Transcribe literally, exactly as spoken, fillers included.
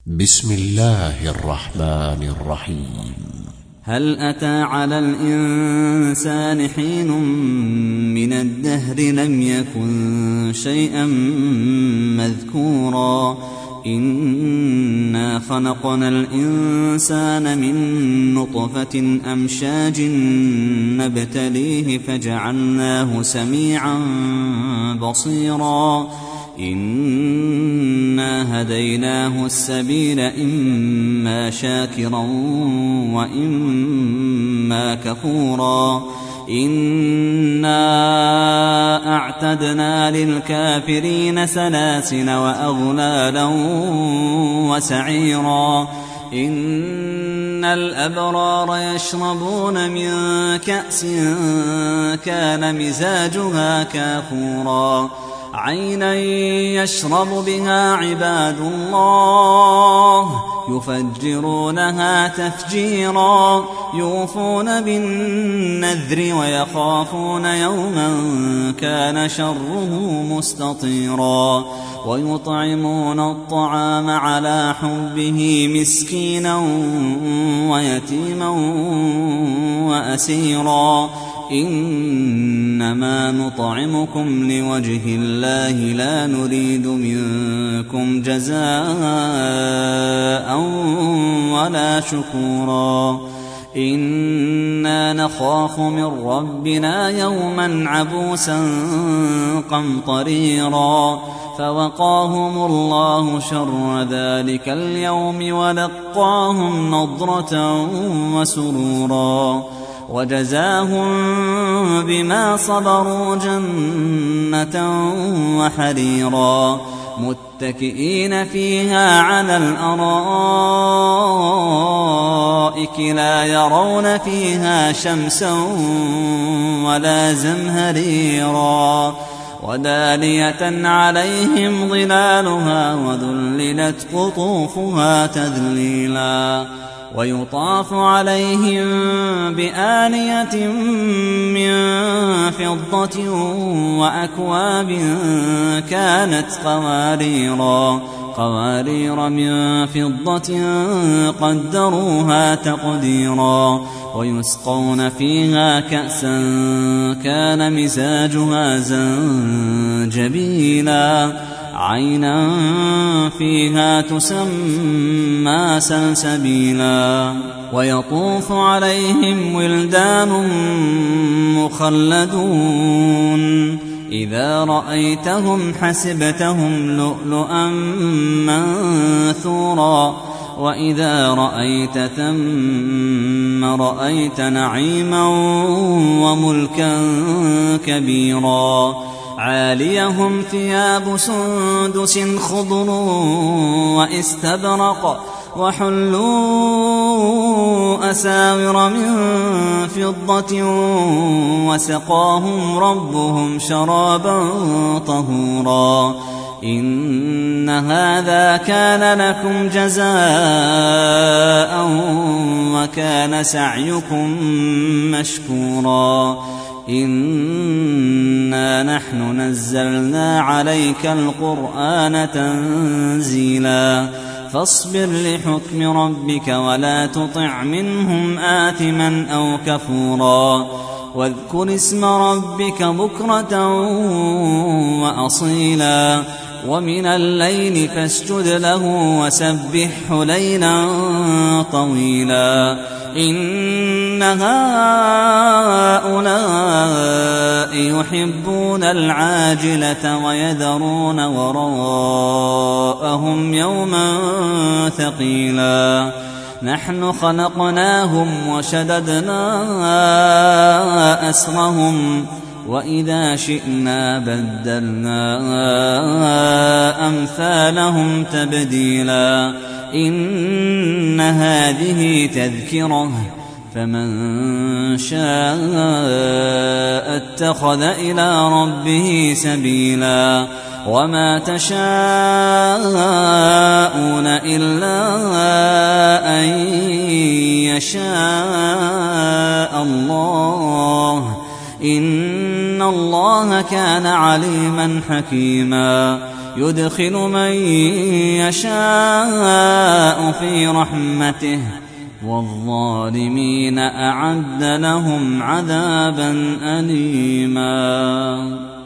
بسم الله الرحمن الرحيم. هل أتى على الإنسان حين من الدهر لم يكن شيئا مذكورا إنا خلقنا الإنسان من نطفة أمشاج نبتليه فجعلناه سميعا بصيرا إنا هديناه السبيل إما شاكرا وإما كفورا إنا أعتدنا للكافرين سلاسل وأغلالا وسعيرا إن الأبرار يشربون من كأس كان مزاجها كافورا عينا يشرب بها عباد الله يفجرونها تفجيرا يوفون بالنذر ويخافون يوما كان شره مستطيرا ويطعمون الطعام على حبه مسكينا ويتيما وأسيرا إنما نطعمكم لوجه الله لا نريد منكم جزاء ولا شكورا إنا نخاف من ربنا يوما عبوسا قمطريرا فوقاهم الله شر ذلك اليوم ولقاهم نضرة وسرورا وجزاهم بما صبروا جنة وحريرا متكئين فيها على الأرائك لا يرون فيها شمسا ولا زمهريرا ودانية عليهم ظلالها وذللت قطوفها تذليلا ويطاف عليهم بآنية من فضة وأكواب كانت قواريرا قوارير من فضة قدروها تقديرا ويسقون فيها كأسا كان مزاجها زنجبيلا عينا فيها تسمى سلسبيلا ويطوف عليهم ولدان مخلدون إذا رأيتهم حسبتهم لؤلؤا منثورا وإذا رأيت ثم رأيت نعيما وملكا كبيرا عاليهم ثياب سندس خضر واستبرق وحلوا أساور من فضة وسقاهم ربهم شرابا طهورا إن هذا كان لكم جزاء وكان سعيكم مشكورا إنا نحن نزلنا عليك القرآن تنزيلا فاصبر لحكم ربك ولا تطع منهم آثما أو كفورا واذكر اسم ربك بكرة وأصيلا ومن الليل فاسجد له وسبحه ليلا طويلا إن هؤلاء يحبون العاجلة ويذرون وراءهم يوما ثقيلا نحن خلقناهم وشددنا أسرهم وإذا شئنا بدلنا أمثالهم تبديلا إن هذه تذكرة فمن شاء اتخذ إلى ربه سبيلا وما تشاءون إلا أن يشاء الله إن الله كان عليما حكيما يدخل من يشاء الله في رحمته والظالمين أعد لهم عذابا أليما.